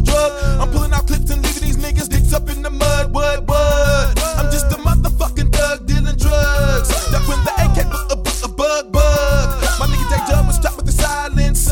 drug. I'm pulling out clips and leaving these niggas dicks up in the mud. What? I'm just a motherfucking thug dealing drugs. That when the AK a bug. My nigga Day Dub was strapped with the silencer.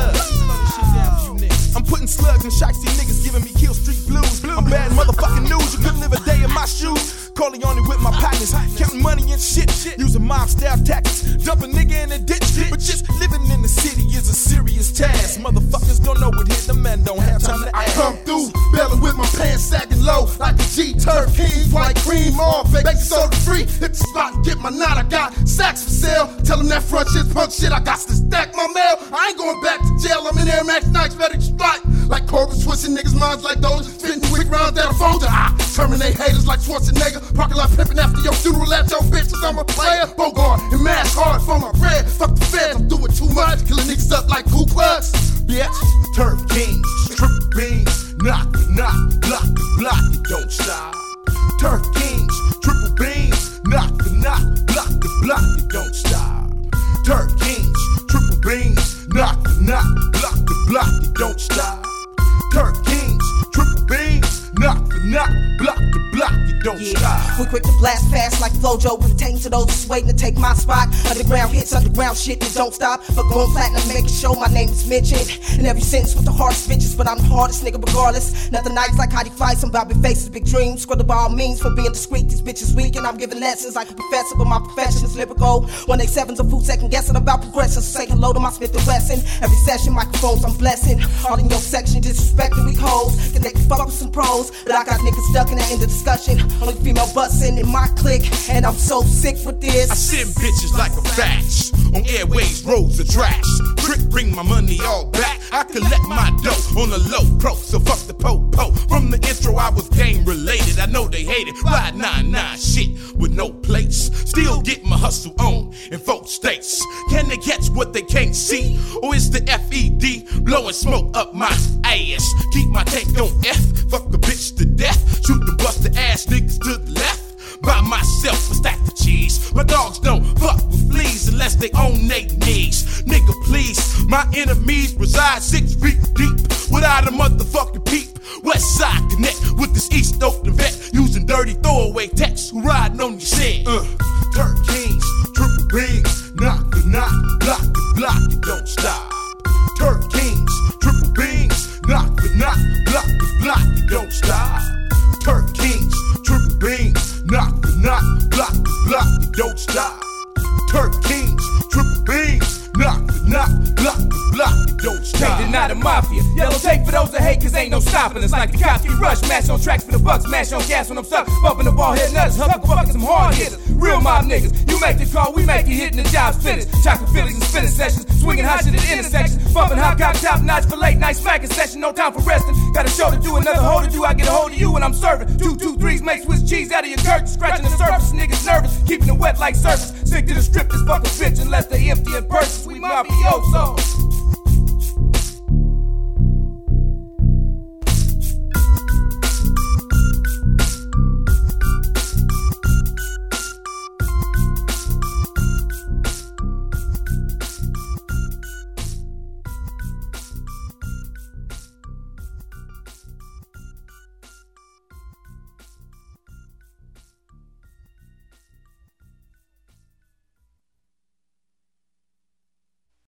I'm putting slugs and shots, these niggas giving me kill street blues. I'm bad motherfucking news, you couldn't live a day in my shoes. Corleone with my partners, counting money and shit, using mob style tactics, dump a nigga in a ditch. But just living in the city is a serious task. Motherfuckers don't know what hit, the man don't have time to ask. I come through, bailing with my pants sagging low, like a G-Turf King, white cream, all baking soda free. Hit the spot and get my knot, I got sacks for sale. Tell them that front shit's punk shit, I got to stack my mail. I ain't going back to jail, I'm in Air Max Nights, ready to strike. Like Corbin, twisting niggas' minds like those, fitting quick rounds that I fold to. I terminate haters like Schwarzenegger, parking lot pimping after your funeral at your bitch, cause I'm a player. Bogart and mash hard for my bread. Fuck the feds, I'm doing too much, killing niggas up like Ku Klux. Bitch, Turf Kings, triple beams, knock, block, it don't stop. Turf Kings, triple beams, knock, block, it don't stop. Turf Kings, triple beams, knock, block, it don't stop. Turf Kings, triple beams, knock, block, it don't stop. We quick to blast fast like Flojo, pertaining to those who's waiting to take my spot. Underground hits, underground shit that don't stop. But going platinum, making sure my name is mentioned in every sentence with the hardest bitches. But I'm the hardest nigga regardless. Nothing nice like how they fight, some Bobby faces, big dreams. Squad by all means for being discreet. These bitches weak and I'm giving lessons like a professor, but my profession is lyrical. 187's a food second guessing about progression. So say hello to my Smith & Wesson. Every session, microphones I'm blessing. All in your section, disrespecting weak hoes. Cause they can fuck with some pros. But I got niggas stuck in the end of discussion. Only female bussin' in my clique, and I'm so sick with this. I send bitches like a batch on airways, roads of trash. Trick, bring my money all back. I collect my dough on a low pro, so fuck the po-po. From the intro, I was game related. I know they hate it. Ride 9-9 shit with no place. Still get my hustle on in 4 states. Can they catch what they can't see? Or is the FED blowing smoke up my ass? Keep my tank on F, fuck a bitch to death. Shoot the buster ass niggas to the left. By myself, a stack of cheese. My dogs don't fuck with fleas unless they own they knees. Nigga, please, my enemies reside 6 feet deep without a motherfucking peep. West side connect with this East Oakland vet using dirty throwaway texts who riding on your set. Turf Kings, triple beams, knock, block, it don't stop. Turf Kings, triple beams, knock, block, it don't stop. Turf Kings, triple beams, knock, block, it don't stop. Turf Kings, triple beams, knock, block, it don't stop. Can't deny the mafia. Yellow tape for those that hate, cause ain't no stopping us. Like the cops get rush, mash on tracks for the bucks, mash on gas when I'm stuck. Bumping the ball head nuts, huck fucking some hard hitters. Real mob niggas, you make the call, we make it hitting the job's finished. Chocolate Phillies and spinning sessions, swinging hot shit at intersections. Bumping hot cock top notch for late night smacking session. No time for resting. Got a show to do, another hole to do. I get a hold of you when I'm serving. 2, 2, 3s make Swiss cheese out of your curtains. Scratching the surface, niggas nervous, keeping it wet like surface. Sick to the strip, this fucking bitch unless they empty in purses. We mafiosos.